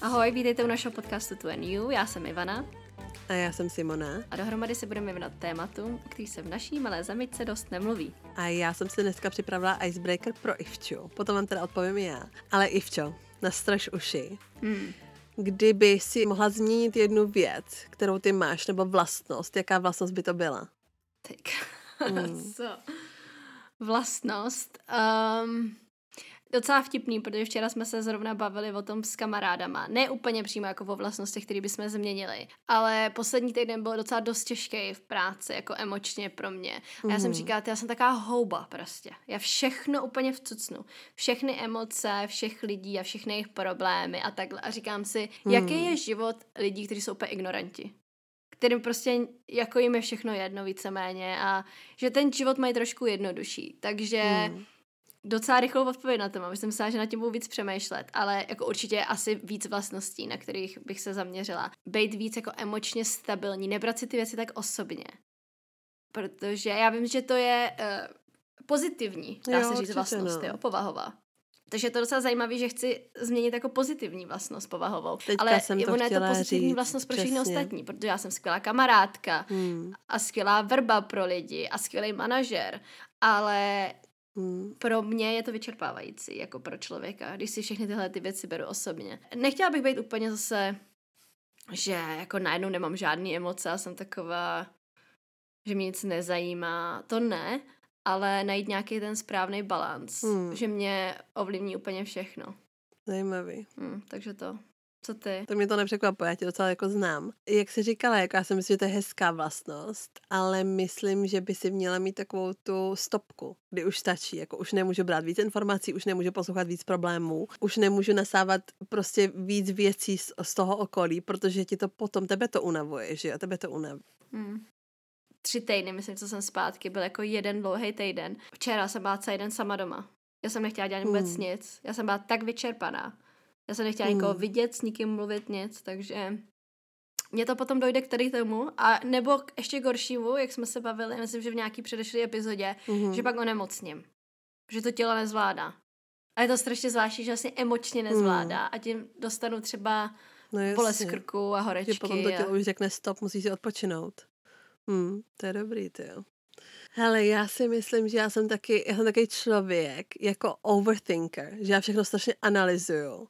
Ahoj, vítejte u našeho podcastu To and You, já jsem Ivana. A já jsem Simona. A dohromady se budeme věnovat tématům, o kterých se v naší malé zemičce dost nemluví. A já jsem si dneska připravila icebreaker pro Ivču. Potom vám teda odpovím i já. Ale Ivčo, nastraž uši. Kdyby si mohla změnit jednu věc, kterou ty máš, nebo vlastnost, jaká vlastnost by to byla? Tak, co? Vlastnost? Docela vtipný, protože včera jsme se zrovna bavili o tom s kamarádama. Ne úplně přímo jako o vlastnostech, které bychom změnili, ale poslední týden byl docela dost těžký v práci, jako emočně pro mě. A já jsem říkala, já jsem taková houba prostě. Já všechno úplně vcucnu. Všechny emoce, všech lidí a všechny jejich problémy a takhle. A říkám si, jaký je život lidí, kteří jsou úplně ignoranti. Kterým prostě jako jim je všechno jedno víceméně a že ten život mají trošku jednodušší. Takže docela rychlou odpověď na to mám. Myslím si, že na tím budu víc přemýšlet, ale jako určitě asi víc vlastností, na kterých bych se zaměřila. Bejt víc jako emočně stabilní, nebrat si ty věci tak osobně. Protože já vím, že to je pozitivní, dá se říct vlastnost, jo, povahová. Takže je to docela zajímavé, že chci změnit jako pozitivní vlastnost povahovou. Teďka ale ona je to pozitivní říct, vlastnost pro všechny ostatní, protože já jsem skvělá kamarádka a skvělá vrba pro lidi a skvělý manažer, ale pro mě je to vyčerpávající, jako pro člověka, když si všechny tyhle ty věci beru osobně. Nechtěla bych být úplně zase, že jako najednou nemám žádný emoce a jsem taková, že mě nic nezajímá. To ne, ale najít nějaký ten správný balanc, že mě ovlivní úplně všechno. Zajímavý. Takže to. Co ty? To mě to nepřekvapuje, já tě docela jako znám. Jak jsi říkala, jako já si myslím, že to je hezká vlastnost, ale myslím, že by si měla mít takovou tu stopku, kdy už stačí, jako už nemůžu brát víc informací, už nemůžu poslouchat víc problémů, už nemůžu nasávat prostě víc věcí z toho okolí, protože ti to potom, tebe to unavuje, že jo, tebe to unaví. 3 týdny, myslím, co jsem zpátky, byl jako jeden dlouhý týden. Včera jsem byla celý den sama doma. Já jsem nechtěla dělat vůbec nic. Já jsem byla tak vyčerpaná. Já jsem nechtěla nikoho vidět, s nikým mluvit nic, takže mě to potom dojde k tady tomu. A nebo ještě k horšímu, jak jsme se bavili, myslím, že v nějaký předešlý epizodě, že pak onemocním. Že to tělo nezvládá. A je to strašně zvláštní, že vlastně emočně nezvládá a tím dostanu třeba bolest krku a horečky. Že potom to tělo už řekne stop, musíš si odpočinout. To je dobrý, ty jo. Hele, já si myslím, že já jsem taky člověk, jako overthinker, že já všechno strašně analyzuju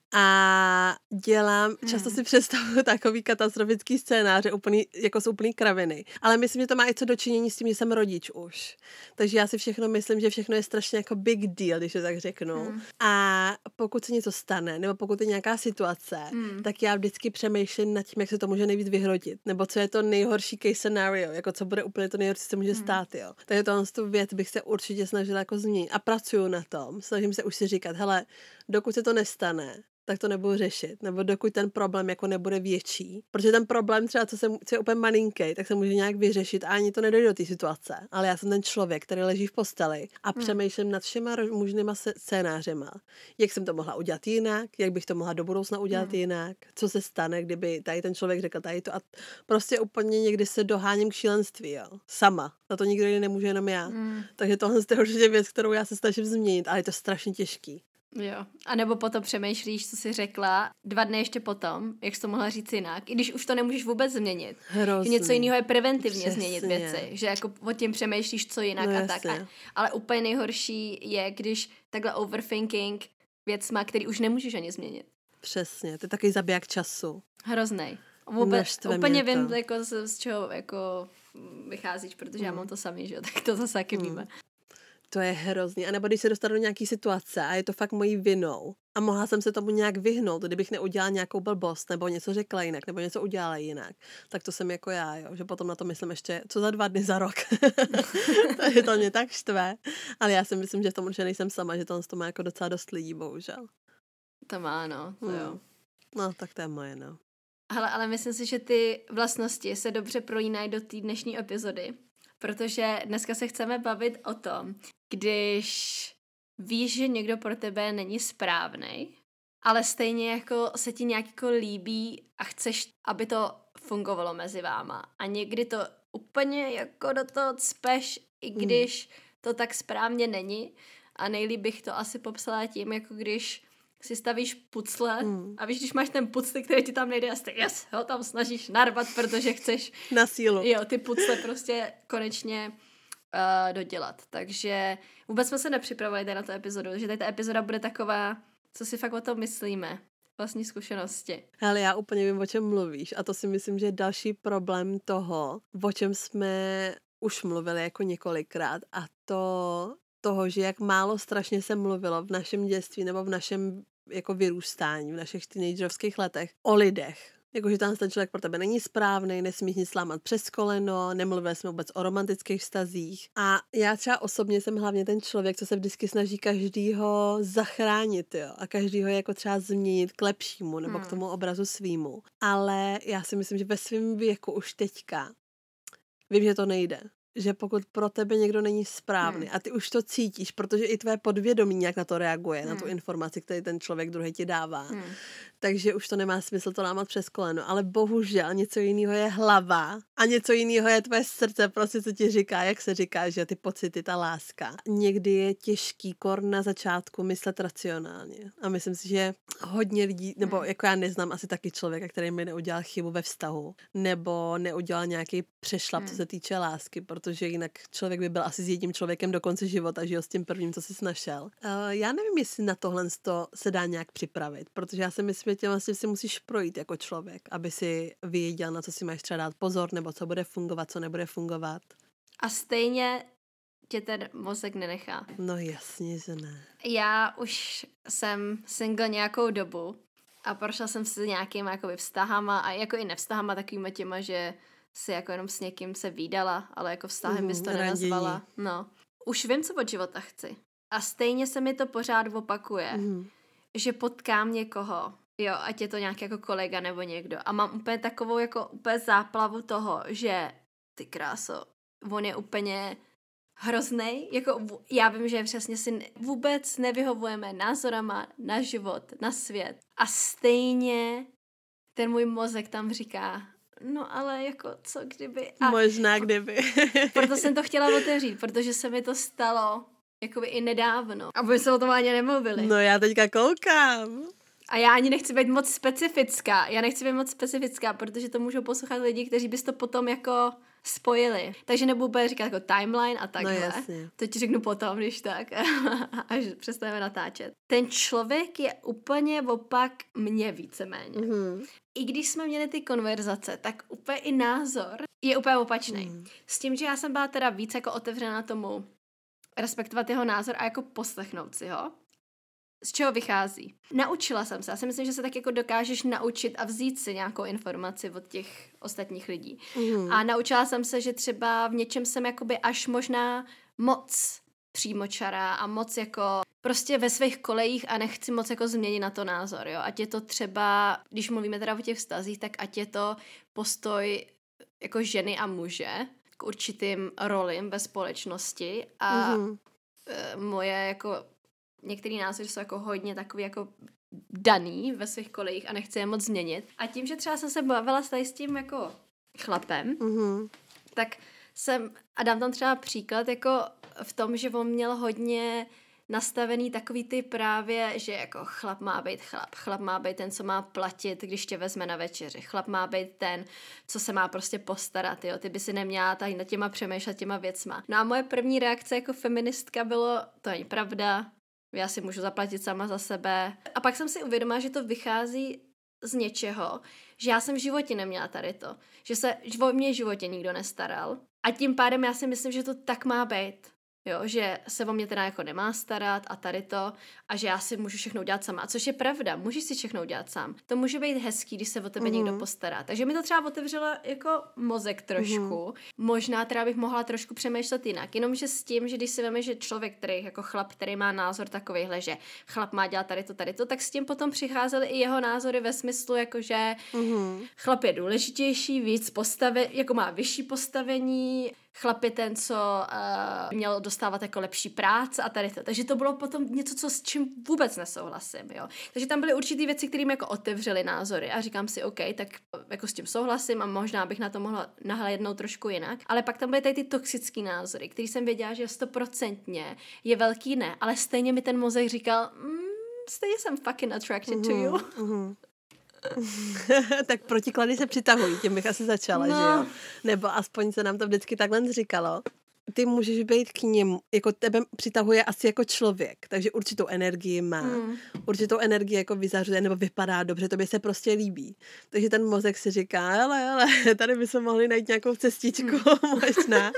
a dělám, často si představuju takový katastrofický scénáře, jako jsou úplný kraviny. Ale myslím, že to má i co dočinění s tím, že jsem rodič už. Takže já si všechno myslím, že všechno je strašně jako big deal, když to tak řeknu. A pokud se něco stane, nebo pokud je nějaká situace, tak já vždycky přemýšlím nad tím, jak se to může nejvíc vyhrotit. Nebo co je to nejhorší case scenario, jako co bude úplně to nejhorší, co se může stát, jo. Takže tu věc bych se určitě snažila jako změnit. A pracuju na tom. Snažím se už si říkat, hele, dokud se to nestane, tak to nebudu řešit, nebo dokud ten problém jako nebude větší. Protože ten problém třeba, co je úplně malinký, tak se může nějak vyřešit a ani to nedojde do té situace. Ale já jsem ten člověk, který leží v posteli a přemýšlím nad všema možnýma scénářema. Jak jsem to mohla udělat jinak, jak bych to mohla do budoucna udělat jinak, co se stane, kdyby tady ten člověk řekl tady to a prostě úplně někdy se doháním k šílenství, jo. Sama. Na to nikdo jiný nemůže, jenom já. Takže tohle je určitě věc, kterou já se snažím změnit, ale je to strašně těžký. Jo. A nebo potom přemýšlíš, co jsi řekla 2 dny ještě potom, jak jsi to mohla říct jinak, i když už to nemůžeš vůbec změnit. Hrozný. Že něco jiného je preventivně změnit věci, že jako o tím přemýšlíš, co jinak a tak. Ale úplně nejhorší je, když takhle overthinking věcma, který už nemůžeš ani změnit. Přesně, to je takový zabiják času. Hroznej. Vůbec, úplně vím, jako z čeho jako vycházíš, protože já mám to samý, že jo, tak to zase taky víme. To je hrozný. A nebo když se dostanu do nějaký situace a je to fakt mojí vinou a mohla jsem se tomu nějak vyhnout, kdybych neudělala nějakou blbost nebo něco řekla jinak nebo něco udělala jinak, tak to jsem jako já, jo, že potom na to myslím ještě, co za 2 dny za rok. Takže to mě tak štve. Ale já si myslím, že v tom určitě nejsem sama, že to má jako docela dost lidí, bohužel. To má, no, to jo. No, tak to je moje, no. Hele, ale myslím si, že ty vlastnosti se dobře prolínají do té dnešní epizody, protože dneska se chceme bavit o tom, když víš, že někdo pro tebe není správnej, ale stejně jako se ti nějak jako líbí a chceš, aby to fungovalo mezi váma. A někdy to úplně jako do toho cpeš, i když to tak správně není. A nejlíp bych to asi popsala tím, jako když si stavíš pucle a víš, když máš ten pucle, který ti tam nejde a ty ho tam snažíš narvat, protože chceš na sílu. Jo, ty pucle prostě konečně dodělat. Takže vůbec jsme se nepřipravili tady na tu epizodu, že tady ta epizoda bude taková, co si fakt o tom myslíme. Vlastní zkušenosti. Hele, já úplně vím, o čem mluvíš a to si myslím, že je další problém toho, o čem jsme už mluvili jako několikrát a toho, že jak málo strašně se mluvilo v našem dětství nebo v našem jako vyrůstání, v našich teenagerovských letech o lidech. Jakože ten člověk pro tebe není správný, nesmíš nic lámat přes koleno, nemluvili jsme vůbec o romantických vztazích. A já třeba osobně jsem hlavně ten člověk, co se vždycky snaží každýho zachránit, jo, a každýho jako třeba změnit k lepšímu nebo k tomu obrazu svýmu. Ale já si myslím, že ve svém věku už teďka vím, že to nejde. Že pokud pro tebe někdo není správný a ty už to cítíš, protože i tvé podvědomí nějak na to reaguje, na tu informaci, který ten člověk druhý ti dává. Takže už to nemá smysl to lámat přes koleno. Ale bohužel něco jiného je hlava a něco jiného je tvé srdce, prostě co ti říká, jak se říká, že ty pocity, ta láska. Někdy je těžký na začátku myslet racionálně. A myslím si, že hodně lidí, nebo jako já neznám asi taky člověka, který mi neudělal chybu ve vztahu, nebo neudělal nějaký přešlap, co se týče lásky, protože jinak člověk by byl asi s jedním člověkem do konce života, žil s tím prvním, co jsi našel. Já nevím, jestli na tohle se dá nějak připravit, protože já si myslím, že tím vlastně si musíš projít jako člověk, aby si věděl, na co si máš třeba dát pozor, nebo co bude fungovat, co nebude fungovat. A stejně tě ten mozek nenechá. No jasně, že ne. Já už jsem single nějakou dobu a prošla jsem si nějakýma jakoby vztahama a jako i nevztahama takovýma těma, že si jako jenom s někým se vídala, ale jako vztahem bys to nenazvala. No. Už vím, co od života chci. A stejně se mi to pořád opakuje, že potkám někoho, jo, ať je to nějaký jako kolega nebo někdo a mám úplně takovou jako úplně záplavu toho, že ty kráso, on je úplně hroznej, jako já vím, že přesně si vůbec nevyhovujeme názorama na život, na svět a stejně ten můj mozek tam říká, no ale jako co kdyby. A možná kdyby. Proto jsem to chtěla otevřít, protože se mi to stalo jakoby i nedávno. A my se o tom ani nemluvili. No já teďka koukám. A já ani nechci být moc specifická. Protože to můžou poslouchat lidi, kteří bys to potom jako spojili. Takže nebudu úplně říkat jako timeline a takhle. No jasně. To ti řeknu potom, když tak. Až přestaneme natáčet. Ten člověk je úplně opak mě víceméně. I když jsme měli ty konverzace, tak úplně i názor je úplně opačný. S tím, že já jsem byla teda víc jako otevřená tomu respektovat jeho názor a jako poslechnout si ho. Z čeho vychází? Naučila jsem se. Já si myslím, že se tak jako dokážeš naučit a vzít si nějakou informaci od těch ostatních lidí. A naučila jsem se, že třeba v něčem jsem jakoby až možná moc přímočará a moc jako prostě ve svých kolejích a nechci moc jako změnit na to názor, jo. Ať je to třeba, když mluvíme teda o těch vztazích, tak ať je to postoj jako ženy a muže k určitým rolím ve společnosti a moje jako některý názory jsou jako hodně takový jako daný ve svých kolejích a nechci je moc změnit. A tím, že třeba jsem se bavila s tím jako chlapem, tak a dám tam třeba příklad jako v tom, že on měl hodně nastavený takový ty právě, že jako chlap má být chlap má být ten, co má platit, když tě vezme na večeři, chlap má být ten, co se má prostě postarat, jo, ty by si neměla tady nad těma přemýšlet těma věcma. No a moje první reakce jako feministka bylo, to není pravda, já si můžu zaplatit sama za sebe. A pak jsem si uvědomila, že to vychází z něčeho, že já jsem v životě neměla tady to, že se o mě v životě nikdo nestaral. A tím pádem já si myslím, že to tak má být. Jo, že se o mě teda jako nemá starat a tady to a že já si můžu všechno udělat sama. A což je pravda, můžeš si všechno udělat sám. To může být hezký, když se o tebe někdo postará. Takže mi to třeba otevřelo jako mozek trošku. Možná teda bych mohla trošku přemýšlet jinak. Jenomže s tím, že když si veme, že člověk, který jako chlap, který má názor takovejhle, že chlap má dělat tady to, tak s tím potom přicházely i jeho názory ve smyslu, jakože chlap je důležitější, víc jako má vyšší postavení, chlap je ten, co měl dostávat jako lepší práce a tady to. Takže to bylo potom něco, s čím vůbec nesouhlasím, jo. Takže tam byly určitý věci, kterým jako otevřely názory a říkám si, OK, tak jako s tím souhlasím a možná bych na to mohla nahlédnout trošku jinak. Ale pak tam byly tady ty toxický názory, který jsem věděla, že 100% je velký ne, ale stejně mi ten mozek říkal, stejně jsem fucking attracted to you. Tak protiklady se přitahují, tím bych asi začala, že jo? Nebo aspoň se nám to vždycky takhle říkalo. Ty můžeš být k němu, jako tebe přitahuje asi jako člověk, takže určitou energii má. Určitou energii jako vyzařuje nebo vypadá dobře, tobě se prostě líbí. Takže ten mozek si říká, hele, tady bychom mohli najít nějakou cestičku, možná.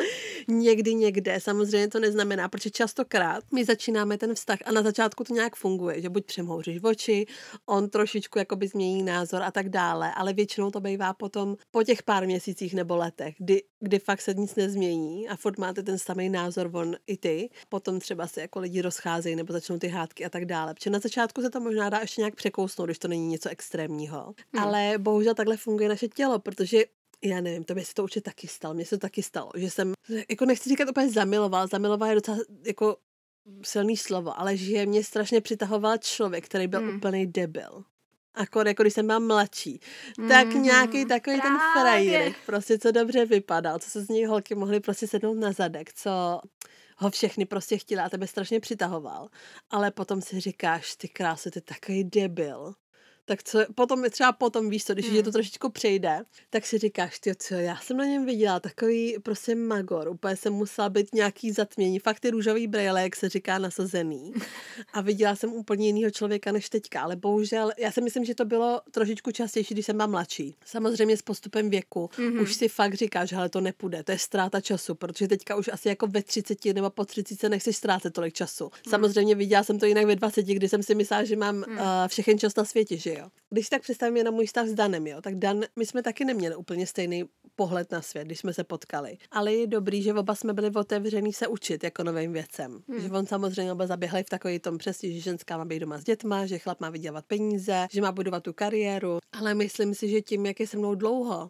Někde, samozřejmě to neznamená, protože častokrát my začínáme ten vztah a na začátku to nějak funguje, že buď přemhouříš oči, on trošičku jakoby změní názor a tak dále, ale většinou to bývá potom po těch pár měsících nebo letech, kdy fakt se nic nezmění a furt máte ten samý názor, on i ty. Potom třeba se jako lidi rozcházejí nebo začnou ty hádky a tak dále. Protože na začátku se to možná dá ještě nějak překousnout, když to není něco extrémního. Ale bohužel takhle funguje naše tělo, protože já nevím, to by se to určitě taky stalo. Mně se to taky stalo, že jsem, jako nechci říkat úplně zamiloval je docela jako silný slovo, ale že mě strašně přitahoval člověk, který byl úplný debil. Jako když jsem byla mladší, tak nějaký takový ten frajírek, prostě co dobře vypadal, co se z něj holky mohly prostě sednout na zadek, co ho všechny prostě chtěli a tebe strašně přitahoval. Ale potom si říkáš, ty kráso, ty takový debil. Tak co, potom víš co, když je to trošičku přejde, tak si říkáš, ty co, já jsem na něm viděla takový prostě magor, úplně jsem musela být nějaký zatmění, fakt ty růžový brejle, jak se říká, nasazený. A viděla jsem úplně jinýho člověka než teďka, ale bohužel, já si myslím, že to bylo trošičku častější, když jsem byla mladší. Samozřejmě s postupem věku už si fakt říkáš, hele, to nepůjde, to je ztráta času, protože teďka už asi jako ve 30 nebo po 30 nechceš ztrácet tolik času. Samozřejmě viděla jsem to jinak ve 20, kdy jsem si myslela, že mám všechen čas na světě, že jo. Když tak představím je na můj vztah s Danem, jo, tak Dan, my jsme taky neměli úplně stejný pohled na svět, když jsme se potkali. Ale je dobrý, že oba jsme byli otevřený se učit jako novým věcem. Že on samozřejmě byl zaběhlý v takový tom přesně, že ženská má být doma s dětma, že chlap má vydělat peníze, že má budovat tu kariéru. Ale myslím si, že tím, jak je se mnou dlouho,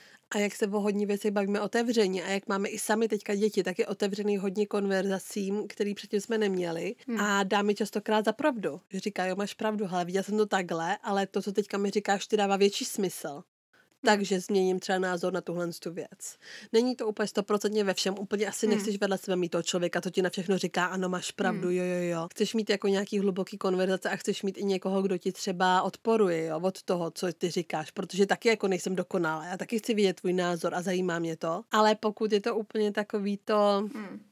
a jak se o hodně věcech bavíme otevřeně a jak máme i sami teďka děti, tak je otevřený hodně konverzacím, který předtím jsme neměli a dá mi častokrát za pravdu. Že říká, jo, máš pravdu, hele, viděla jsem to takhle, ale to, co teďka mi říkáš, ty dává větší smysl. Takže změním třeba názor na tuhle tu věc. Není to úplně 100% ve všem, úplně asi nechceš vedle sebe mít toho člověka, to ti na všechno říká, ano, máš pravdu, jo. Chceš mít jako nějaký hluboký konverzace a chceš mít i někoho, kdo ti třeba odporuje, jo, od toho, co ty říkáš, protože taky jako nejsem dokonalá, já taky chci vidět tvůj názor a zajímá mě to, ale pokud je to úplně takový to,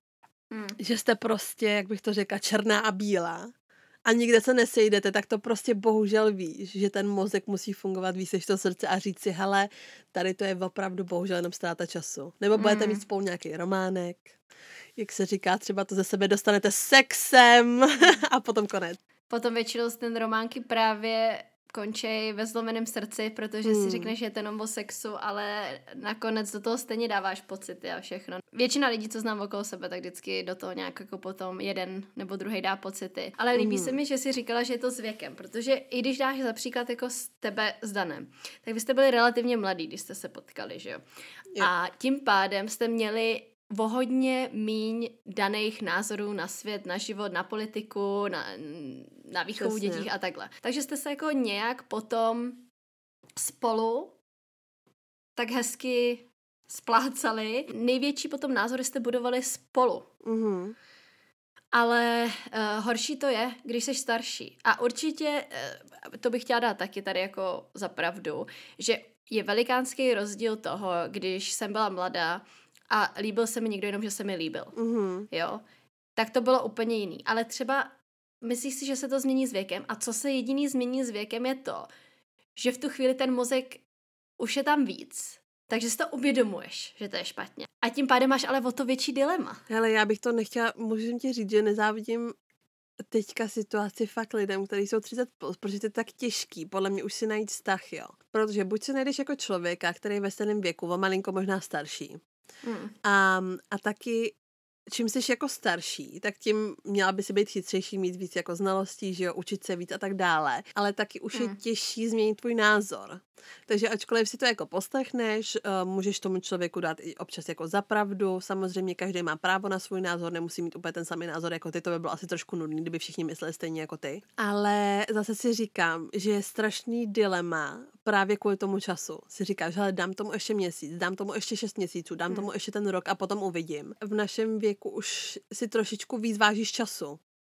že jste prostě, jak bych to řekla, černá a bílá, a nikde se nesejdete, tak to prostě bohužel víš, že ten mozek musí fungovat víc než to srdce a říct si, hele, tady to je opravdu bohužel jenom ztráta času. Nebo budete mít spolu nějaký románek, jak se říká, třeba to ze sebe dostanete sexem a potom konec. Potom většinou ten románky právě končí ve zlomeném srdci, protože si řekneš, že je to jenom o sexu, ale nakonec do toho stejně dáváš pocity a všechno. Většina lidí, co znám okolo sebe, tak vždycky do toho nějak jako potom jeden nebo druhý dá pocity. Ale líbí se mi, že jsi říkala, že je to s věkem, protože i když dáš za příklad jako s tebe s Danem, tak vy jste byli relativně mladí, když jste se potkali, že jo? A tím pádem jste měli o hodně míň daných názorů na svět, na život, na politiku, na výchovu dětí a takhle. Takže jste se jako nějak potom spolu tak hezky splácali. Největší potom názory jste budovali spolu. Ale horší to je, když jsi starší. A určitě, to bych chtěla dát taky tady jako za pravdu, že je velikánský rozdíl toho, když jsem byla mladá a líbil se mi někdo jenom, že se mi líbil. Jo? Tak to bylo úplně jiný. Ale třeba myslíš si, že se to změní s věkem? A co se jediný změní s věkem je to, že v tu chvíli ten mozek už je tam víc. Takže si to uvědomuješ, že to je špatně. A tím pádem máš ale o to větší dilema. Hele, já bych to nechtěla, můžu ti říct, že nezávidím teďka situaci fakt lidem, kteří jsou 30+, protože to je tak těžký, podle mě už si najít vztah, jo. Protože buď si najdeš jako člověka, který je ve stejném věku, o malinko možná starší. A taky čím jsi jako starší, tak tím měla by si být chytřejší, mít víc jako znalostí, že jo, učit se víc a tak dále, ale taky už je těžší změnit tvůj názor. Takže ačkoliv si to jako poslechneš, můžeš tomu člověku dát i občas jako za pravdu, samozřejmě každý má právo na svůj názor, nemusí mít úplně ten samý názor jako ty, to by bylo asi trošku nudný, kdyby všichni mysleli stejně jako ty. Ale zase si říkám, že je strašný dilema právě kvůli tomu času. Si říkáš, hele, dám tomu ještě měsíc, dám tomu ještě 6 měsíců, dám tomu ještě ten rok a potom uvidím. V našem věku už si trošičku víc vážíš času.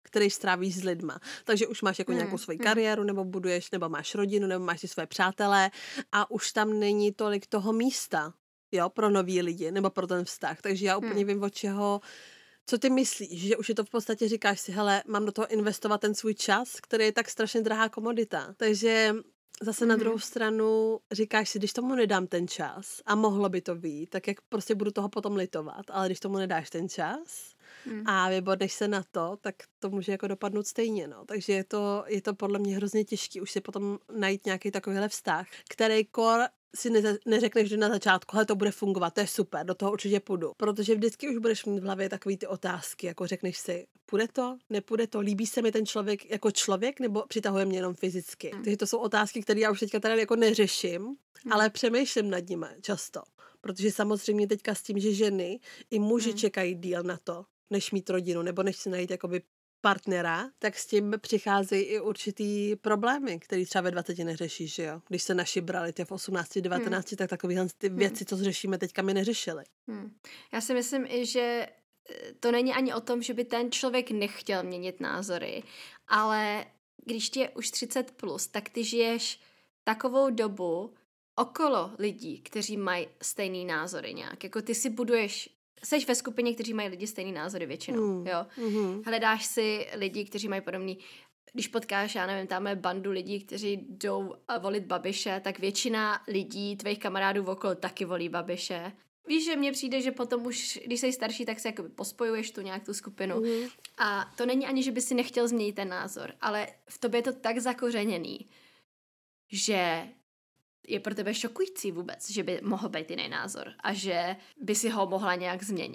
který strávíš s lidma. Takže už máš jako nějakou svoji kariéru, nebo buduješ, nebo máš rodinu, nebo máš si své přátelé a už tam není tolik toho místa, jo, pro nový lidi, nebo pro ten vztah. Takže já úplně vím, od čeho, co ty myslíš, že už je to v podstatě, říkáš si, hele, mám do toho investovat ten svůj čas, který je tak strašně drahá komodita. Takže zase na druhou stranu říkáš si, když tomu nedám ten čas a mohlo by to být, tak jak prostě budu toho potom litovat, ale když tomu nedáš ten čas a vybodneš se na to, tak to může jako dopadnout stejně, no. Takže je to podle mě hrozně těžký už si potom najít nějaký takovýhle vztah, který si neřekneš, že na začátku, hele, to bude fungovat, to je super, do toho určitě půjdu. Protože vždycky už budeš mít v hlavě takový ty otázky, jako řekneš si, půjde to, nepůjde to, líbí se mi ten člověk jako člověk, nebo přitahuje mě jenom fyzicky. Takže to jsou otázky, které já už teďka tady jako neřeším, ale přemýšlím nad nimi často. Protože samozřejmě teďka s tím, že ženy i muži čekají díl na to, než mít rodinu, nebo než si najít jakoby partnera, tak s tím přicházejí i určitý problémy, který třeba ve 20 neřešíš, že jo? Když se naši brali v 18, 19, tak takovýhle ty věci, co řešíme teďka, my neřešili. Já si myslím i, že to není ani o tom, že by ten člověk nechtěl měnit názory, ale když ti je už 30+, tak ty žiješ takovou dobu okolo lidí, kteří mají stejný názory nějak. Jako ty si buduješ, seš ve skupině, kteří mají lidi stejný názory většinou, jo. Hledáš si lidi, kteří mají podobný, když potkáš, já nevím, tam je bandu lidí, kteří jdou volit Babiše, tak většina lidí, tvých kamarádů okolo taky volí Babiše. Víš, že mně přijde, že potom už, když jsi starší, tak se jakoby pospojuješ tu skupinu. A to není ani, že by si nechtěl změnit ten názor, ale v tobě je to tak zakořeněný, že je pro tebe šokující vůbec, že by mohl být jiný názor a že by si ho mohla nějak změnit.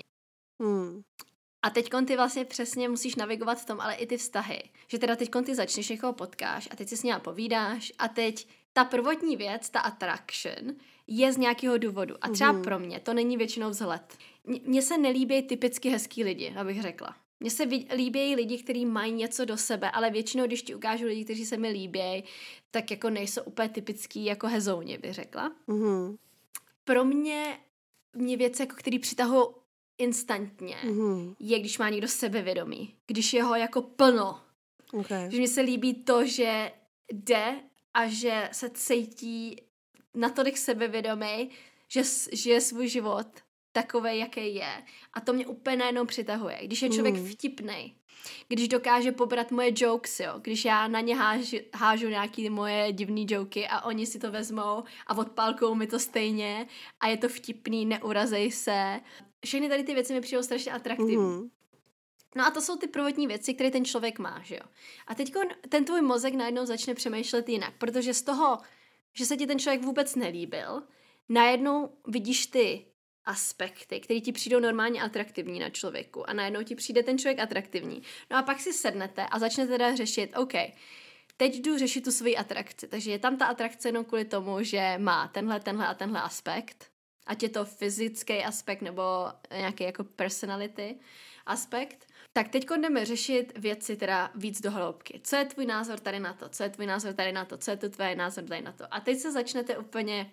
A teďkon ty vlastně přesně musíš navigovat v tom, ale i ty vztahy. Že teda teďkon ty začneš, někoho potkáš a teď si s ním povídáš a teď ta prvotní věc, ta attraction, je z nějakého důvodu. A třeba pro mě to není většinou vzhled. Mně se nelíbí typicky hezký lidi, abych řekla. Mně se líbí lidi, kteří mají něco do sebe, ale většinou, když ti ukážu lidi, kteří se mi líbí, tak jako nejsou úplně typický jako hezouni, bych řekla. Pro mě věci, jako který přitahují instantně, je, když má někdo sebevědomí. Když je ho jako plno. Okay. Že mně se líbí to, že jde a že se cítí natolik sebevědomý, že žije svůj život takovej, jaký je. A to mě úplně najednou přitahuje. Když je člověk vtipnej, když dokáže pobrat moje jokes, jo, když já na ně hážu nějaký moje divný joky a oni si to vezmou a odpálkou mi to stejně a je to vtipný, neurazej se. Všechny tady ty věci mi přijdou strašně atraktivní. No a to jsou ty prvotní věci, které ten člověk má, že jo. A teď ten tvůj mozek najednou začne přemýšlet jinak, protože z toho, že se ti ten člověk vůbec nelíbil, najednou vidíš ty aspekty, které ti přijdou normálně atraktivní na člověku a najednou ti přijde ten člověk atraktivní. No a pak si sednete a začnete teda řešit, OK, teď jdu řešit tu svoji atrakci, takže je tam ta atrakce jenom kvůli tomu, že má tenhle aspekt, ať je to fyzický aspekt nebo nějaký jako personality aspekt, tak teď jdeme řešit věci teda víc do hloubky. Co je tvůj názor tady na to? Co je tvůj názor tady na to? Co je to tvůj názor tady na to? A teď se začnete úplně...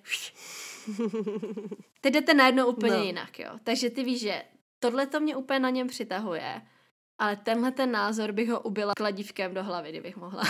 Teď jdete najednou úplně jinak, jo. Takže ty víš, že tohle to mě úplně na něm přitahuje, ale tenhle ten názor bych ho ubila kladívkem do hlavy, kdybych mohla.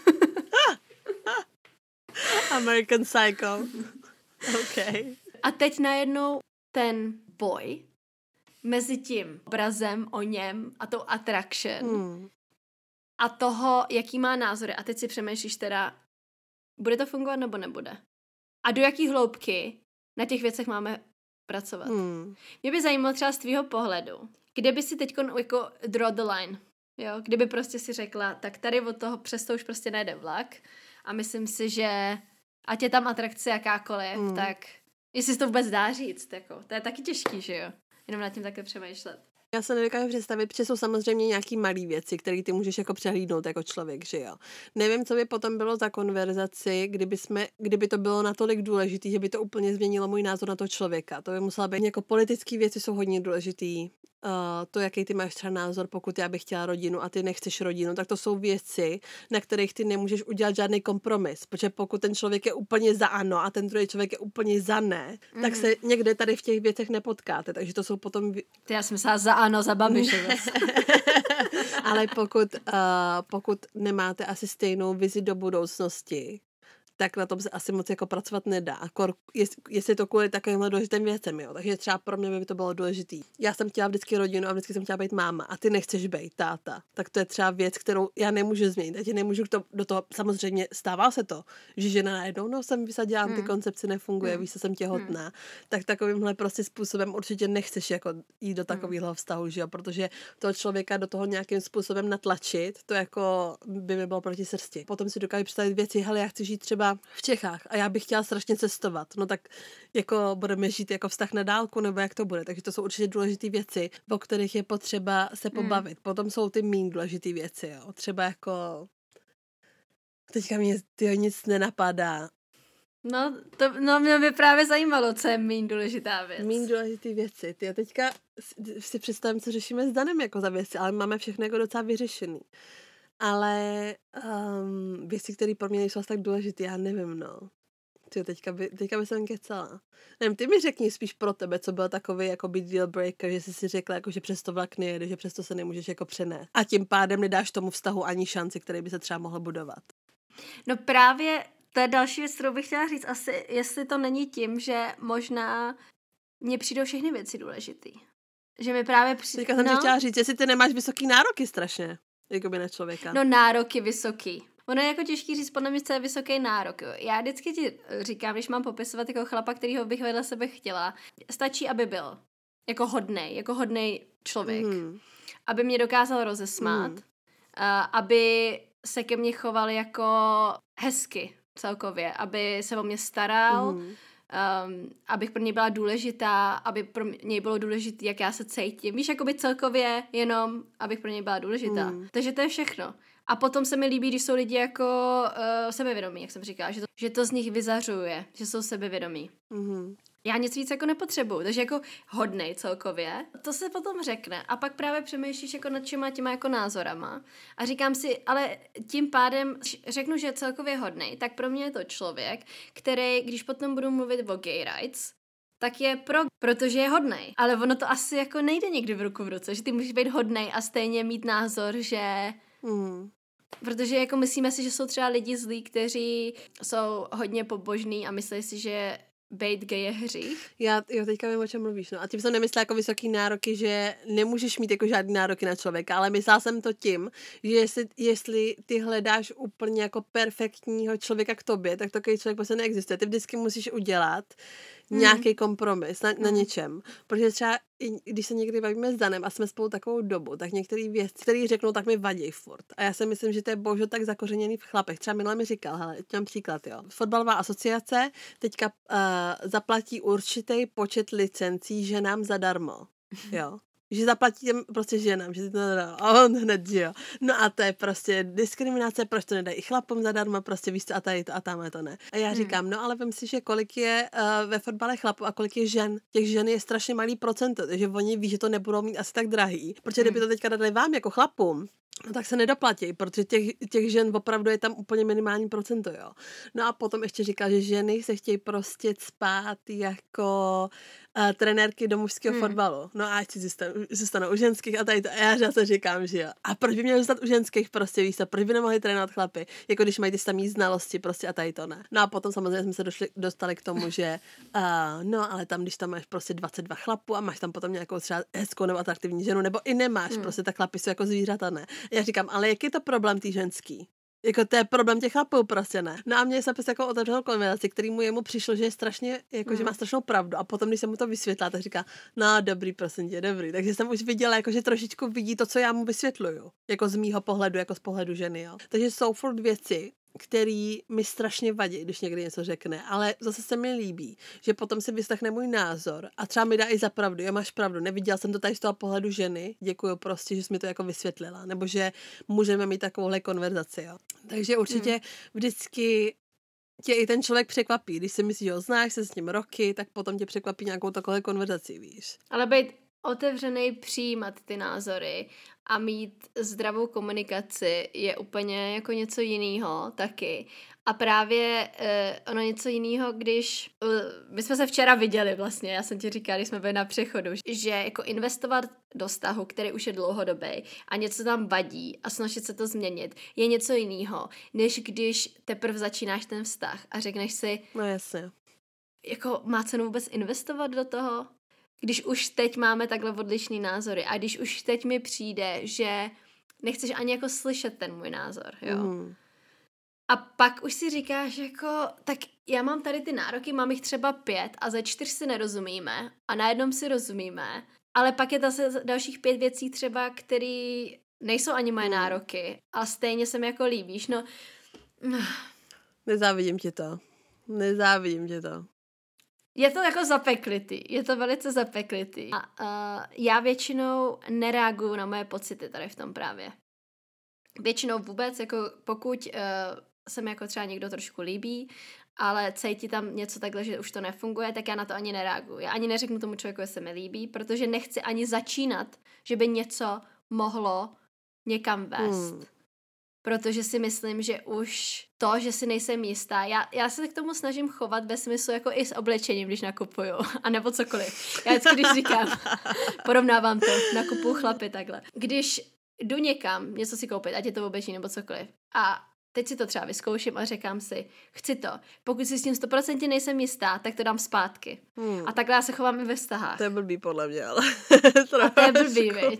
American Psycho. OK. A teď najednou ten boj mezi tím obrazem o něm a tou attraction a toho, jaký má názory. A teď si přemýšlíš teda, bude to fungovat nebo nebude? A do jaký hloubky na těch věcech máme pracovat? Mě by zajímalo třeba z tvýho pohledu, kde by si teď jako draw the line, jo? Kdyby prostě si řekla, tak tady od toho přes to už prostě nejde vlak a myslím si, že ať je tam atrakce jakákoliv, tak jestli si to vůbec dá říct, jako, to je taky těžký, že jo? Jenom nad tím také přemýšlet. Já se nedokážu představit, protože jsou samozřejmě nějaký malý věci, které ty můžeš jako přehlídnout jako člověk, že jo. Nevím, co by potom bylo za konverzaci, kdyby to bylo natolik důležitý, že by to úplně změnilo můj názor na toho člověka. To by musela být jako politické věci jsou hodně důležitý. to, jaký ty máš třeba názor, pokud já bych chtěla rodinu a ty nechceš rodinu, tak to jsou věci, na kterých ty nemůžeš udělat žádný kompromis, protože pokud ten člověk je úplně za ano a ten druhý člověk je úplně za ne, tak se někde tady v těch věcech nepotkáte, takže to jsou potom... Já jsem myslela za ano, za Babiše. Ale pokud nemáte asi stejnou vizi do budoucnosti, tak na tom se asi moc jako pracovat nedá. Jestli to kvůli takovýmhle důležitým věcem, jo. Takže třeba pro mě by to bylo důležitý. Já jsem chtěla vždycky rodinu a vždycky jsem chtěla být máma a ty nechceš být táta. Tak to je třeba věc, kterou já nemůžu změnit. Já ti nemůžu do toho, samozřejmě stává se to, že žena najednou, no jsem vysadila antikoncepci, nefunguje, víš, jsem těhotná. Tak takovýmhle prostě způsobem určitě nechceš jako jít do takového vztahu, že jo, protože toho člověka do toho nějakým způsobem natlačit, to jako by mi bylo proti srsti. Potom si dokážu představit věci, hele, já chci žít třeba v Čechách a já bych chtěla strašně cestovat. No tak jako budeme žít jako vztah na dálku, nebo jak to bude. Takže to jsou určitě důležité věci, o kterých je potřeba se pobavit. Potom jsou ty méně důležité věci, jo. Třeba jako teďka mě nic nenapadá. No mě by právě zajímalo, co je méně důležitá věc. Méně důležité věci. Ty teďka si představím, co řešíme s Danem jako za věci, ale máme všechno jako docela vyřešený. Ale věci, které pro mě nejsou tak důležité, já nevím, no. Teďka by jsem kecala. Nevím, ty mi řekni spíš pro tebe, co byl takový jako deal breaker, že jsi si řekla, jako, že přes to vlak nejede, že přesto se nemůžeš jako přenést. A tím pádem nedáš tomu vztahu ani šanci, který by se třeba mohl budovat. No právě to je další věc, kterou bych chtěla říct, asi jestli to není tím, že možná mně přijdou všechny věci důležitý. Že mi právě Teďka jsem ti chtěla říct, jestli ty nemáš vysoký nároky strašně. Jakoby na člověka. No nároky vysoký. Ono je jako těžký říct podle mě, co je vysoký nárok. Jo. Já vždycky ti říkám, když mám popisovat jako chlapa, kterýho bych vedle sebe chtěla, stačí, aby byl jako hodnej člověk. Aby mě dokázal rozesmát, aby se ke mně choval jako hezky celkově, aby se o mě staral, abych pro něj byla důležitá, aby pro něj bylo důležité, jak já se cítím. Víš, jakoby celkově jenom, abych pro něj byla důležitá. Takže to je všechno. A potom se mi líbí, když jsou lidi jako sebevědomí, jak jsem říkala, že to z nich vyzařuje, že jsou sebevědomí. Já nic víc jako nepotřebuju, takže jako hodnej celkově, to se potom řekne a pak právě přemýšlíš jako nad těma jako názorama a říkám si, ale tím pádem řeknu, že je celkově hodnej, tak pro mě je to člověk, který, když potom budu mluvit o gay rights, tak je protože je hodnej. Ale ono to asi jako nejde někdy v ruku v ruce, že ty můžeš být hodnej a stejně mít názor, že... Protože jako myslíme si, že jsou třeba lidi zlí, kteří jsou hodně pobožní a myslí si, že být gay je hřích. Jo, teďka vím, o čem mluvíš. No. A tím jsem nemyslela jako vysoký nároky, že nemůžeš mít jako žádný nároky na člověka, ale myslela jsem to tím, že jestli ty hledáš úplně jako perfektního člověka k tobě, tak takový člověk prostě neexistuje. Ty vždycky musíš udělat nějaký kompromis na něčem. Protože třeba, když se někdy bavíme s Danem a jsme spolu takovou dobu, tak některé věci, které řeknou, tak mi vadí furt. A já si myslím, že to je bohužel tak zakořeněný v chlapech. Třeba minule mi říkal, hele, mám příklad, jo. Fotbalová asociace teďka zaplatí určitý počet licencí ženám zadarmo. Jo. Že zaplatí těm prostě ženám, že si to nedá. A on hned, že jo. No a to je prostě diskriminace, proč to nedají i chlapům zadarmo, prostě víš co, a tady to a tam je to ne. A já říkám, no ale vem si, že kolik je ve fotbale chlapů a kolik je žen. Těch žen je strašně malý procento, takže oni ví, že to nebudou mít asi tak drahý. Protože kdyby to teďka dali vám jako chlapům, no tak se nedoplatí, protože těch žen opravdu je tam úplně minimální procento, jo. No a potom ještě říkal, že ženy se chtějí prostě cpát jako trenérky do mužského fotbalu. No a ať si zůstanou u ženských a tady to. A já zase říkám, že jo. A proč by měli zůstat u ženských prostě, víš co, proč by nemohli trénovat chlapy, jako když mají ty samé znalosti prostě a tady to ne. No a potom samozřejmě jsme se dostali k tomu, že no ale tam, když tam máš prostě 22 chlapů a máš tam potom nějakou třeba hezkou nebo atraktivní ženu, nebo i nemáš, prostě tak chlapi jsou jako zvířata, ne. Já říkám, ale jaký je to problém tý ženský? Jako to je problém těch chlapů, prostě ne. No a mě se prostě jako otevřel konverzaci, který jemu přišlo, že je strašně, jako že má strašnou pravdu. A potom, když jsem mu to vysvětlila, tak říká, no dobrý, prosím tě, dobrý. Takže jsem už viděla, jako že trošičku vidí to, co já mu vysvětluju. Jako z mýho pohledu, jako z pohledu ženy, jo. Takže jsou furt věci, který mi strašně vadí, když někdy něco řekne, ale zase se mi líbí, že potom si vyslechne můj názor a třeba mi dá i za pravdu, já máš pravdu, neviděla jsem to tady z toho pohledu ženy, děkuju prostě, že jsi mi to jako vysvětlila, nebo že můžeme mít takovouhle konverzaci, jo. Takže určitě vždycky tě i ten člověk překvapí, když si myslíš, že ho znáš, se s ním roky, tak potom tě překvapí nějakou takovou konverzaci, víš. Ale být otevřený přijímat ty názory a mít zdravou komunikaci je úplně jako něco jiného taky. A právě ono něco jiného, když my jsme se včera viděli vlastně, já jsem ti říkala, když jsme byli na přechodu, že jako investovat do vztahu, který už je dlouhodobý a něco tam vadí a snažit se to změnit, je něco jiného, než když teprve začínáš ten vztah a řekneš si, no jasně, jako má cenu vůbec investovat do toho? Když už teď máme takhle odlišný názory a když už teď mi přijde, že nechceš ani jako slyšet ten můj názor, jo. A pak už si říkáš jako, tak já mám tady ty nároky, mám jich třeba 5 a ze 4 si nerozumíme a na jednom si rozumíme, ale pak je zase dalších 5 věcí třeba, které nejsou ani moje nároky a stejně se mi jako líbíš, no. Nezávidím ti to. Je to jako zapeklitý, je to velice zapeklitý. A já většinou nereaguju na moje pocity tady v tom právě. Většinou vůbec, jako pokud se mi jako třeba někdo trošku líbí, ale cítí tam něco takhle, že už to nefunguje, tak já na to ani nereaguju. Já ani neřeknu tomu člověku, že se mi líbí, protože nechci ani začínat, že by něco mohlo někam vést. Protože si myslím, že už to, že si nejsem jistá, já se k tomu snažím chovat ve smyslu jako i s oblečením, když nakupuju, a nebo cokoliv. Já vždycky, když říkám, porovnávám to, nakupuju chlapy takhle. Když jdu někam něco si koupit, ať je to oblečení nebo cokoliv, a teď si to třeba vyzkouším a říkám si, chci to. Pokud si s tím 100% nejsem jistá, tak to dám zpátky. A takhle já se chovám i ve vztahách. To je blbý podle mě, ale... A to je blbý, viď?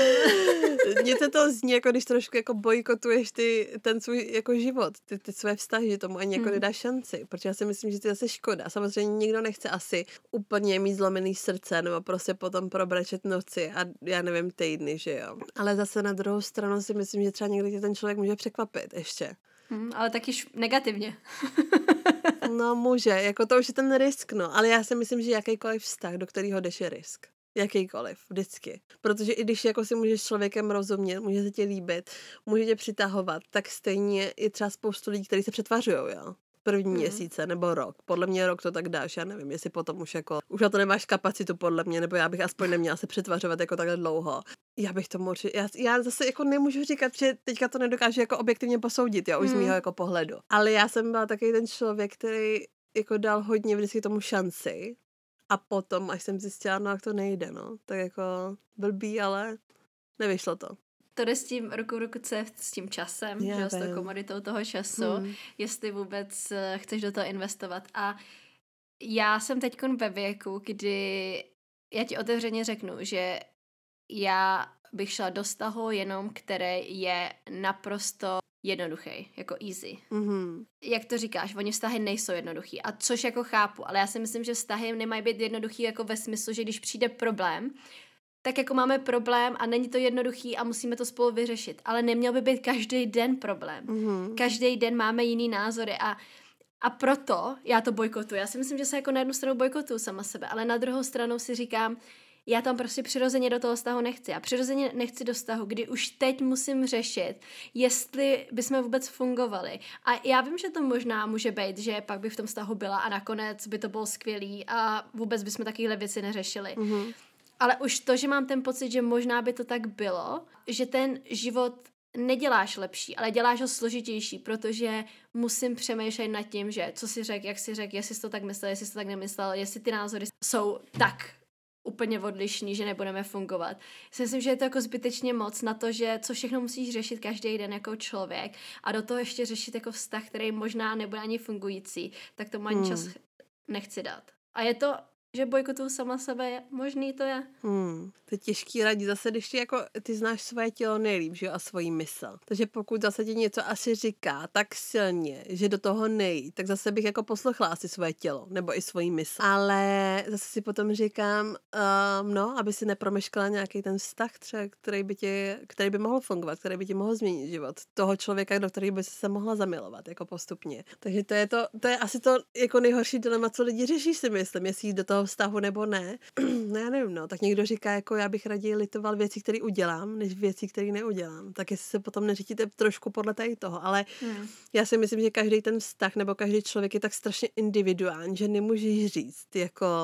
Mně se to zní, jako když trošku jako bojkotuješ ten svůj jako život, ty své vztahy, že tomu ani jako nedáš šanci, protože já si myslím, že to je zase škoda. Samozřejmě nikdo nechce asi úplně mít zlomený srdce nebo prostě potom probrečet noci a já nevím, týdny, že jo. Ale zase na druhou stranu si myslím, že třeba někdy tě ten člověk může překvapit ještě. Ale taky negativně. No může, jako to už je ten risk, no. Ale já si myslím, že jakýkoliv vztah, do kterého jdeš, je risk. Jakýkoliv, vždycky. Protože i když jako si můžeš s člověkem rozumět, může se tě líbit, může tě přitahovat, tak stejně je třeba spoustu lidí, kteří se přetvařujou, jo. První měsíce nebo rok. Podle mě rok to tak dáš, já nevím, jestli potom už na to nemáš kapacitu podle mě, nebo já bych aspoň neměla se přetvařovat jako takhle dlouho. Já bych tomu já zase jako nemůžu říkat, že teďka to nedokážu jako objektivně posoudit, jo, už z mýho jako pohledu. Ale já jsem byla takový ten člověk, který jako dal hodně vždycky tomu šanci a potom, až jsem zjistila, no jak to nejde, no, tak jako blbý, ale nevyšlo to. To jde s tím ruku v ruce s tím časem, že, s tou komoditou toho času, jestli vůbec chceš do toho investovat. A já jsem teďkon ve věku, kdy já ti otevřeně řeknu, že já bych šla do vztahu jenom, který je naprosto jednoduchý, jako easy. Jak to říkáš, oni vztahy nejsou jednoduchý, a což jako chápu, ale já si myslím, že vztahy nemají být jednoduchý jako ve smyslu, že když přijde problém, tak jako máme problém a není to jednoduchý a musíme to spolu vyřešit. Ale neměl by být každý den problém. Každý den máme jiný názory a proto já to bojkotuju. Já si myslím, že se jako na jednu stranu bojkotuju sama sebe, ale na druhou stranu si říkám, já tam prostě přirozeně do toho vztahu nechci. Já přirozeně nechci do vztahu, kdy už teď musím řešit, jestli bychom vůbec fungovali. A já vím, že to možná může být, že pak by v tom vztahu byla a nakonec by to bylo skvělý a vůbec bychom takovéhle věci neřešili. Ale už to, že mám ten pocit, že možná by to tak bylo, že ten život neděláš lepší, ale děláš ho složitější, protože musím přemýšlet nad tím, že co si řekl, jak si řekl, jestli jsi to tak myslel, jestli jsi to tak nemyslel, jestli ty názory jsou tak úplně odlišný, že nebudeme fungovat. Já myslím, že je to jako zbytečně moc na to, že co všechno musíš řešit každý den jako člověk a do toho ještě řešit jako vztah, který možná nebude ani fungující, tak tomu ani čas nechci dát. A je to, že bojkotuju sama sebe, možný to je. To je těžký radit. Zase, když ty znáš svoje tělo nejlíp, že jo, a svoji mysl. Takže pokud zase ti něco asi říká tak silně, že do toho nejít, tak zase bych jako poslouchala asi svoje tělo, nebo i svoji mysl. Ale zase si potom říkám, aby si nepromeškala nějaký ten vztah třeba, který by mohl fungovat, který by ti mohl změnit život. Toho člověka, do kterého by se mohla zamilovat, jako postupně. Takže to je asi to jako nejhorší dilema, co lidi řeší, si myslím, jestli jít do toho vztahu nebo ne. No já nevím, tak někdo říká, jako já bych raději litoval věci, které udělám, než věci, které neudělám. Tak jestli se potom neřídíte trošku podle tady toho, ale já si myslím, že každý ten vztah nebo každý člověk je tak strašně individuální, že nemůžeš říct, jako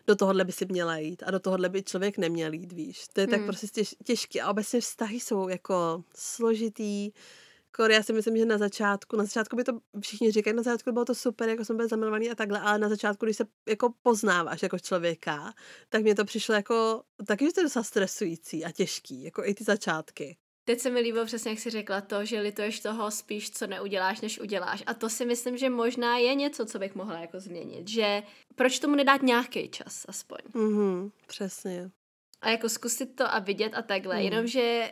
do tohohle by si měla jít a do tohohle by člověk neměl jít, víš. To je tak prostě těžký a obecně vztahy jsou jako složitý. Já si myslím, že na začátku by to všichni říkají, na začátku bylo to super, jako jsem byl zamilovaný a takhle, ale na začátku, když se jako poznáváš jako člověka, tak mně to přišlo jako taky, že to je docela stresující a těžký, jako i ty začátky. Teď se mi líbilo přesně, jak jsi řekla to, že lituješ toho spíš, co neuděláš, než uděláš. A to si myslím, že možná je něco, co bych mohla jako změnit. Že proč tomu nedát nějaký čas aspoň. Přesně. A jako zkusit to a vidět a takhle. Jenomže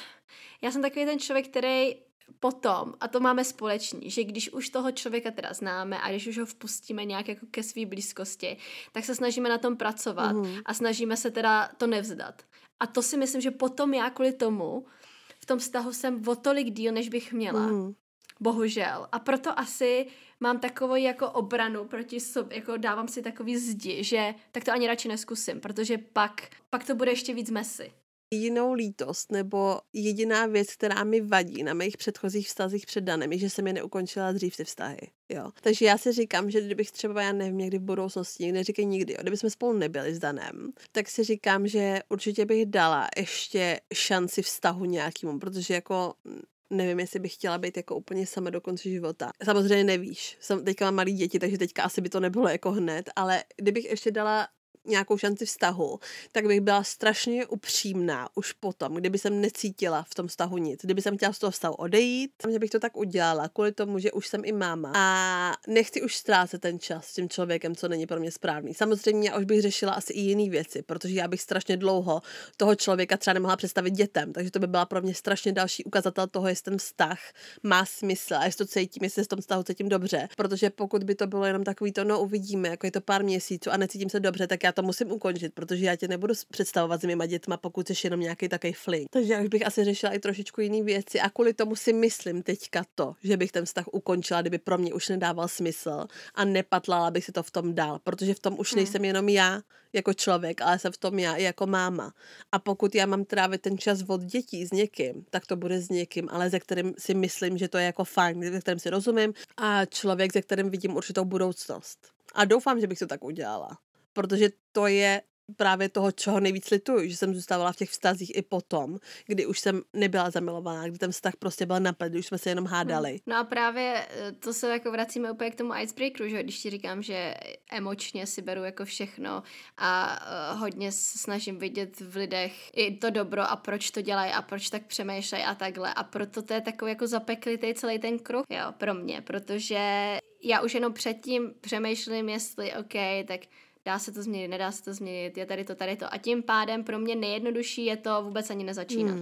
já jsem takový ten člověk, který potom, a to máme společný, že když už toho člověka teda známe a když už ho vpustíme nějak jako ke své blízkosti, tak se snažíme na tom pracovat a snažíme se teda to nevzdat. A to si myslím, že potom já kvůli tomu v tom vztahu jsem o tolik díl, než bych měla. Bohužel. A proto asi mám takovou jako obranu proti sobě, jako dávám si takový zdi, že tak to ani radši neskusím, protože pak to bude ještě víc messy. Jedinou lítost nebo jediná věc, která mi vadí na mých předchozích vztazích před Danem, je, že jsem je neukončila dřív ty vztahy. Jo. Takže já si říkám, že kdybych třeba, já nevím, někdy v budoucnosti, někdy neříkej nikdy, jo, kdybychom spolu nebyli s Danem, tak si říkám, že určitě bych dala ještě šanci vztahu nějakému, protože jako nevím, jestli bych chtěla být jako úplně sama do konce života. Samozřejmě nevíš, teďka mám malý děti, takže teďka asi by to nebylo jako hned, ale kdybych ještě dala nějakou šanci vztahu, tak bych byla strašně upřímná už potom, kdyby jsem necítila v tom vztahu nic. Kdyby jsem chtěla z toho vztahu odejít, že bych to tak udělala, kvůli tomu, že už jsem i máma a nechci už ztrácet ten čas s tím člověkem, co není pro mě správný. Samozřejmě já už bych řešila asi i jiný věci, protože já bych strašně dlouho toho člověka třeba nemohla představit dětem, takže to by byla pro mě strašně další ukazatel toho, jestli ten vztah má smysl a jestli to cítím, jestli se v tom vztahu cítím dobře, protože pokud by to bylo jenom takový to, no uvidíme, jako je to pár měsíců a necítím se dobře, tak já to musím ukončit, protože já tě nebudu představovat s mýma dětma, pokud jsi jenom nějaký takový fling. Takže já už bych asi řešila i trošičku jiný věci a kvůli tomu si myslím teďka to, že bych ten vztah ukončila, kdyby pro mě už nedával smysl a nepatlala bych si to v tom dál, protože v tom už nejsem jenom já jako člověk, ale jsem v tom já i jako máma. A pokud já mám trávit ten čas od dětí s někým, tak to bude s někým, ale ze kterým si myslím, že to je jako fajn, ze kterým si rozumím a člověk, ze kterým vidím určitou budoucnost. A doufám, že bych to tak udělala. Protože to je právě toho, čeho nejvíc lituju, že jsem zůstávala v těch vztazích i potom, kdy už jsem nebyla zamilovaná, kdy ten vztah prostě byl na pět, už jsme se jenom hádali. No a právě to se jako vracíme úplně k tomu icebreakeru, že když ti říkám, že emočně si beru jako všechno a hodně snažím vidět v lidech i to dobro a proč to dělají a proč tak přemýšlejí a takhle a proto to je takový jako zapeklitý celý ten kruh, jo, pro mě, protože já už jenom předtím přemýšlím, jestli tak dá se to změnit, nedá se to změnit, je tady to. A tím pádem pro mě nejjednodušší je to vůbec ani nezačínat.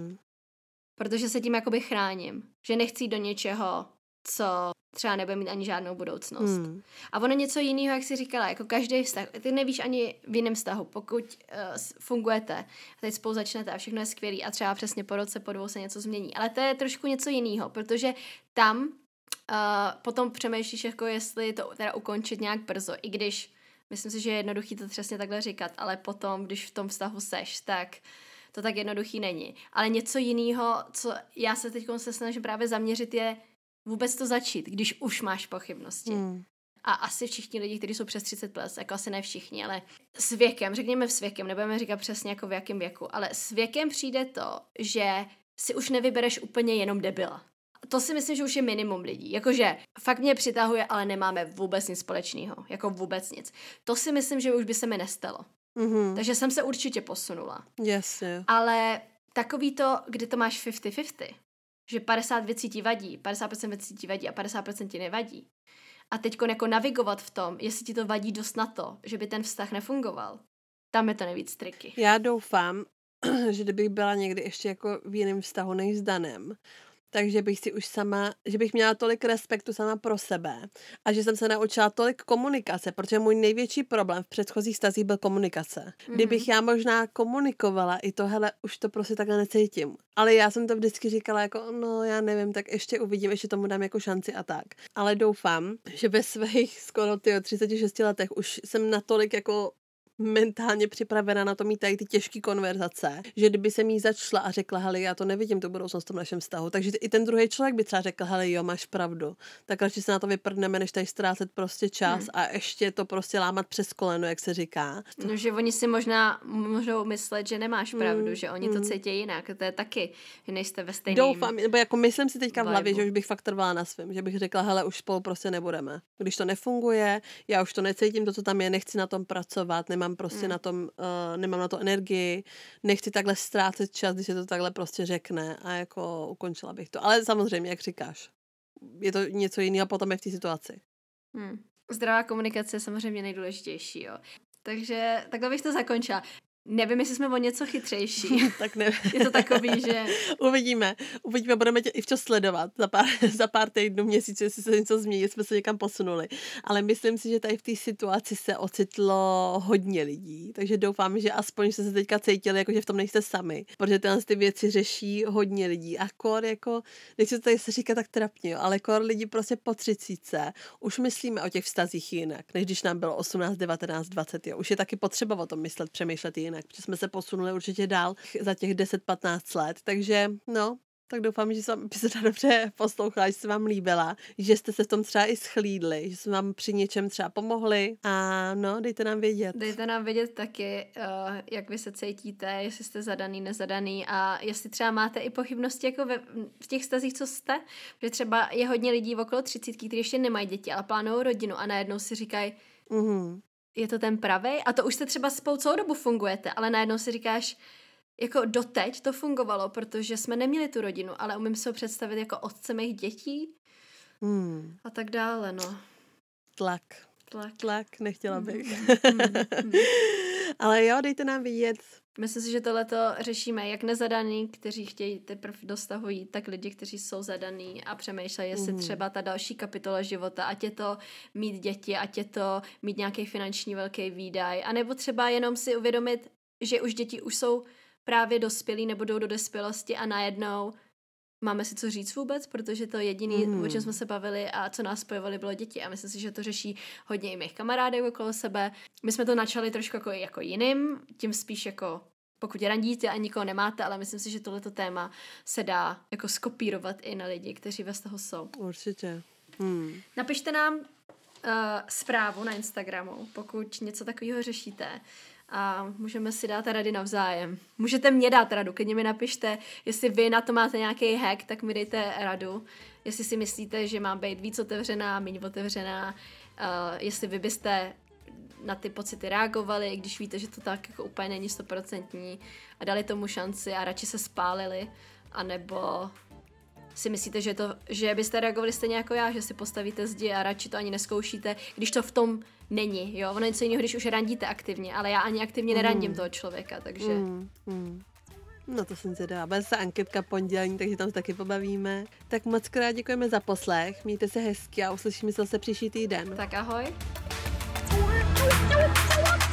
Protože se tím jakoby chráním. Že nechci jít do něčeho, co třeba nebude mít ani žádnou budoucnost. A ono něco jiného, jak jsi říkala, jako každý vztah. Ty nevíš ani v jiném vztahu, pokud fungujete a teď spolu začnete a všechno je skvělý a třeba přesně po roce, po dvou se něco změní. Ale to je trošku něco jiného, protože tam potom přemýšlíš, jako jestli to teda ukončit nějak brzo, i když myslím si, že je jednoduchý to přesně takhle říkat, ale potom, když v tom vztahu seš, tak to tak jednoduchý není. Ale něco jiného, co já se teď se snažím právě zaměřit, je vůbec to začít, když už máš pochybnosti. A asi všichni lidi, kteří jsou přes 30+, jako asi ne všichni, ale s věkem, řekněme s věkem, nebudeme říkat přesně jako v jakém věku, ale s věkem přijde to, že si už nevybereš úplně jenom debila. To si myslím, že už je minimum lidí. Jakože fakt mě přitahuje, ale nemáme vůbec nic společného. Jako vůbec nic. To si myslím, že už by se mi nestalo. Takže jsem se určitě posunula. Jasně. Ale takový to, kdy to máš 50-50, že 50 věcí ti vadí, 50% věcí ti vadí a 50% ti nevadí. A teďko jako navigovat v tom, jestli ti to vadí dost na to, že by ten vztah nefungoval. Tam je to nejvíc triky. Já doufám, že kdybych byla někdy ještě jako v jiném vztahu než s Danem, takže bych si už sama, že bych měla tolik respektu sama pro sebe a že jsem se naučila tolik komunikace, protože můj největší problém v předchozích vztazích byl komunikace. Kdybych já možná komunikovala i to, hele, už to prostě takhle necítím. Ale já jsem to vždycky říkala jako, no já nevím, tak ještě uvidím, ještě tomu dám jako šanci a tak. Ale doufám, že ve svých skoro 36 letech už jsem natolik jako mentálně připravená na to mít tady ty těžké konverzace, že kdyby se jí začala a řekla, hele, já to nevidím, tu budoucnost v tom našem vztahu, takže i ten druhý člověk by třeba řekl, hele, jo, máš pravdu, tak radši se na to vyprdneme, než tady ztrácet prostě čas a ještě to prostě lámat přes koleno, jak se říká. No, že oni si možná můžou myslet, že nemáš pravdu, že oni to cítí jinak, to je taky, že nejste ve stejném. Doufám, nebo jako myslím si teďka v hlavě, že už bych fakt trvala na svém, že bych řekla, hele, už spolu prostě nebudeme. Když to nefunguje, já už to necítím, to, co tam je, nechci na tom pracovat, nemám prostě na tom, nemám na to energii, nechci takhle ztrácet čas, když se to takhle prostě řekne a jako ukončila bych to. Ale samozřejmě, jak říkáš, je to něco jiného potom je v té situaci. Zdravá komunikace je samozřejmě nejdůležitější, jo. Takže takhle bych to zakončila. Nevím, jestli jsme o něco chytřejší. Tak ne. Je to takový, že... Uvidíme, budeme tě i včas sledovat za pár týdnů, měsíců, jestli se něco změní, jestli jsme se někam posunuli. Ale myslím si, že tady v té situaci se ocitlo hodně lidí, takže doufám, že aspoň jste se teďka cítili, jako že v tom nejste sami, protože tyhle ty věci řeší hodně lidí. A kor jako, nechci to tady se říkat tak trapně, jo, ale kor lidi prostě po 30 už myslíme o těch vztazích jinak, než když nám bylo 18, 19, 20, jo. Už je taky potřeba o tom myslet, přemýšlet jinak, protože jsme se posunuli určitě dál za těch 10-15 let, takže no, tak doufám, že jsem epizoda dobře poslouchala, že se vám líbila, že jste se v tom třeba i schlídli, že jsme vám při něčem třeba pomohli a no, dejte nám vědět. Dejte nám vědět taky, jak vy se cítíte, jestli jste zadaný, nezadaný a jestli třeba máte i pochybnosti jako v těch vztazích, co jste, že třeba je hodně lidí okolo 30, kteří ještě nemají děti, ale plánují rodinu a najednou si říkají, je to ten pravej? A to už jste třeba spolu celou dobu fungujete, ale najednou si říkáš, jako doteď to fungovalo, protože jsme neměli tu rodinu, ale umím si ho představit jako otce mých dětí a tak dále, no. Tlak, nechtěla bych. Ale jo, dejte nám vědět. Myslím si, že tohleto řešíme jak nezadaný, kteří chtějí teprve do vztahu jít, tak lidi, kteří jsou zadaný a přemýšlejí, jestli třeba ta další kapitola života, ať je to mít děti, ať je to mít nějaký finanční velký výdaj, anebo třeba jenom si uvědomit, že už děti už jsou právě dospělí nebo jdou do dospělosti a najednou máme si co říct vůbec, protože to jediný, o čem jsme se bavili a co nás spojovali, bylo děti a myslím si, že to řeší hodně i mých kamarádek okolo sebe. My jsme to načali trošku jako jiným, tím spíš jako pokud randíte a nikoho nemáte, ale myslím si, že tohleto téma se dá jako skopírovat i na lidi, kteří ve vztahu jsou. Určitě. Napište nám zprávu na Instagramu, pokud něco takového řešíte. A můžeme si dát rady navzájem. Můžete mě dát radu, klidně mi napište, jestli vy na to máte nějaký hack, tak mi dejte radu. Jestli si myslíte, že mám být víc otevřená, méně otevřená, jestli vy byste na ty pocity reagovali, když víte, že to tak jako úplně není 100% a dali tomu šanci a radši se spálili, anebo si myslíte, že byste reagovali stejně jako já, že si postavíte zdi a radši to ani neskoušíte, když to v tom není, jo, ono něco jiného, když už randíte aktivně, ale já ani aktivně nerandím toho člověka, takže... No to jsem zvědavá. Bude se anketka pondělní, takže tam se taky pobavíme. Tak moc krát děkujeme za poslech, mějte se hezky a uslyšíme se zase příští týden. Tak ahoj.